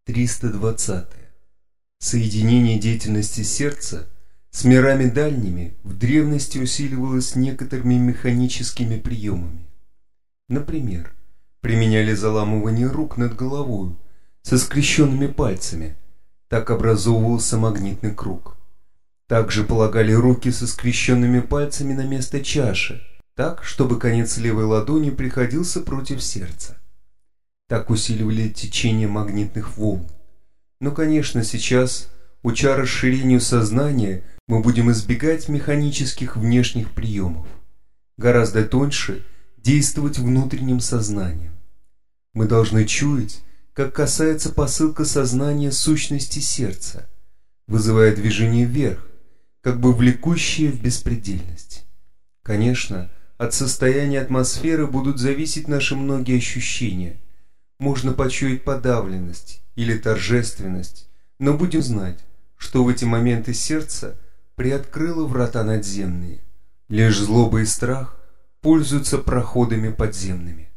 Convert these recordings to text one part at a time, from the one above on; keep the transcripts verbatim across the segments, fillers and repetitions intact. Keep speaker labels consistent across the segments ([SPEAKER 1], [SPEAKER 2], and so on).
[SPEAKER 1] триста двадцатое. Соединение деятельности сердца с мирами дальними в древности усиливалось некоторыми механическими приемами. Например, применяли заламывание рук над головой со скрещенными пальцами, так образовывался магнитный круг. Также полагали руки со скрещенными пальцами на место чаши, так, чтобы конец левой ладони приходился против сердца. Так усиливали течение магнитных волн. Но, конечно, сейчас, уча расширению сознания, мы будем избегать механических внешних приемов. Гораздо тоньше действовать внутренним сознанием. Мы должны чуять, как касается посылка сознания сущности сердца, вызывая движение вверх, как бы влекущее в беспредельность. Конечно, от состояния атмосферы будут зависеть наши многие ощущения. Можно почуять подавленность или торжественность, но будем знать, что в эти моменты сердце приоткрыло врата надземные. Лишь злоба и страх пользуются проходами подземными.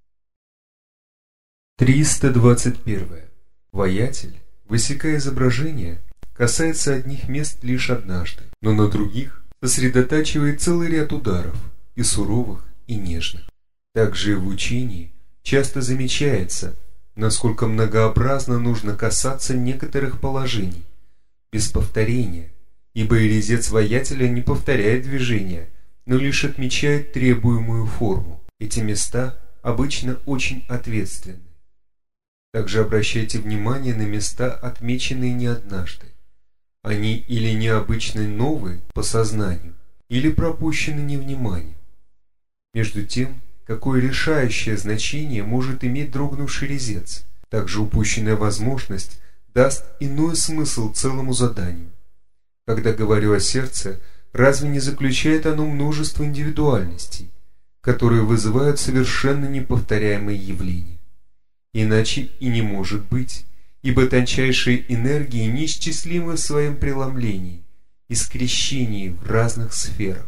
[SPEAKER 1] триста двадцать первое. Воятель, высекая изображение, касается одних мест лишь однажды, но на других сосредотачивает целый ряд ударов, и суровых, и нежных. Также и в учении часто замечается, насколько многообразно нужно касаться некоторых положений, без повторения, ибо и резец воятеля не повторяет движения, но лишь отмечает требуемую форму. Эти места обычно очень ответственны. Также обращайте внимание на места, отмеченные не однажды. Они или необычно новые по сознанию, или пропущены невниманием. Между тем, какое решающее значение может иметь дрогнувший резец, также упущенная возможность даст иной смысл целому заданию. Когда говорю о сердце, разве не заключает оно множество индивидуальностей, которые вызывают совершенно неповторяемые явления? Иначе и не может быть, ибо тончайшие энергии неисчислимы в своем преломлении и скрещении в разных сферах.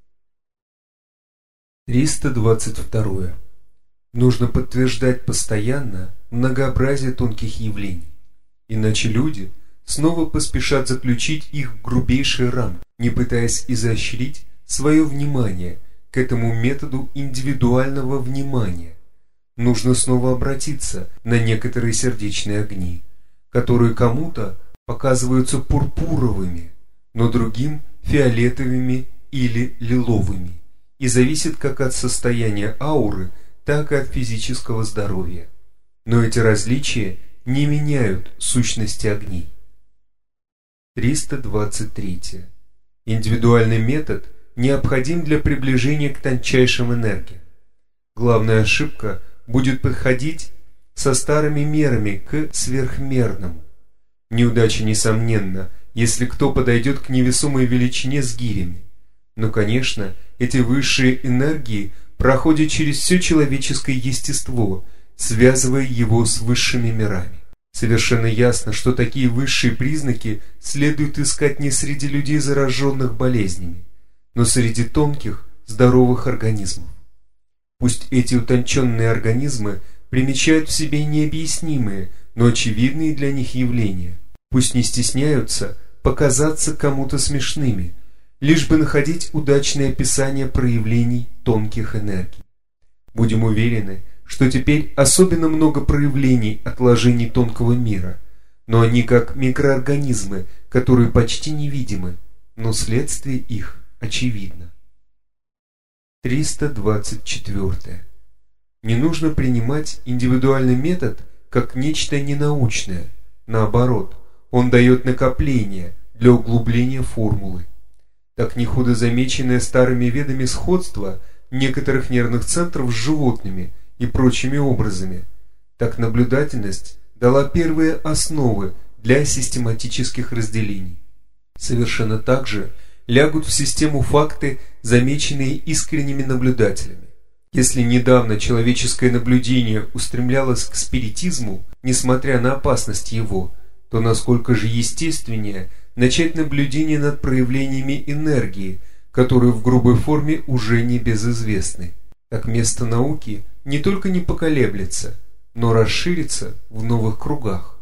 [SPEAKER 1] триста двадцать второе. Нужно подтверждать постоянно многообразие тонких явлений, иначе люди снова поспешат заключить их в грубейшие рамки, не пытаясь изощрить свое внимание к этому методу индивидуального внимания. Нужно снова обратиться на некоторые сердечные огни, которые кому-то показываются пурпуровыми, но другим фиолетовыми или лиловыми, и зависит как от состояния ауры, так и от физического здоровья. Но эти различия не меняют сущности огней. триста двадцать третье. Индивидуальный метод необходим для приближения к тончайшим энергиям. Главная ошибка будет подходить со старыми мерами к сверхмерному. Неудача несомненна, если кто подойдет к невесомой величине с гирями. Но, конечно, эти высшие энергии проходят через все человеческое естество, связывая его с высшими мирами. Совершенно ясно, что такие высшие признаки следует искать не среди людей, зараженных болезнями, но среди тонких, здоровых организмов. Пусть эти утонченные организмы примечают в себе необъяснимые, но очевидные для них явления. Пусть не стесняются показаться кому-то смешными, лишь бы находить удачное описание проявлений тонких энергий. Будем уверены, что теперь особенно много проявлений отложений тонкого мира, но они как микроорганизмы, которые почти невидимы, но следствие их очевидно. триста двадцать четвёртое. Не нужно принимать индивидуальный метод как нечто ненаучное. Наоборот, он дает накопление для углубления формулы. Так не худо замеченное старыми ведами сходство некоторых нервных центров с животными и прочими образами, так наблюдательность дала первые основы для систематических разделений. Совершенно так же лягут в систему факты, замеченные искренними наблюдателями. Если недавно человеческое наблюдение устремлялось к спиритизму, несмотря на опасность его, то насколько же естественнее начать наблюдение над проявлениями энергии, которые в грубой форме уже не безызвестны. Так место науки не только не поколеблется, но расширится в новых кругах.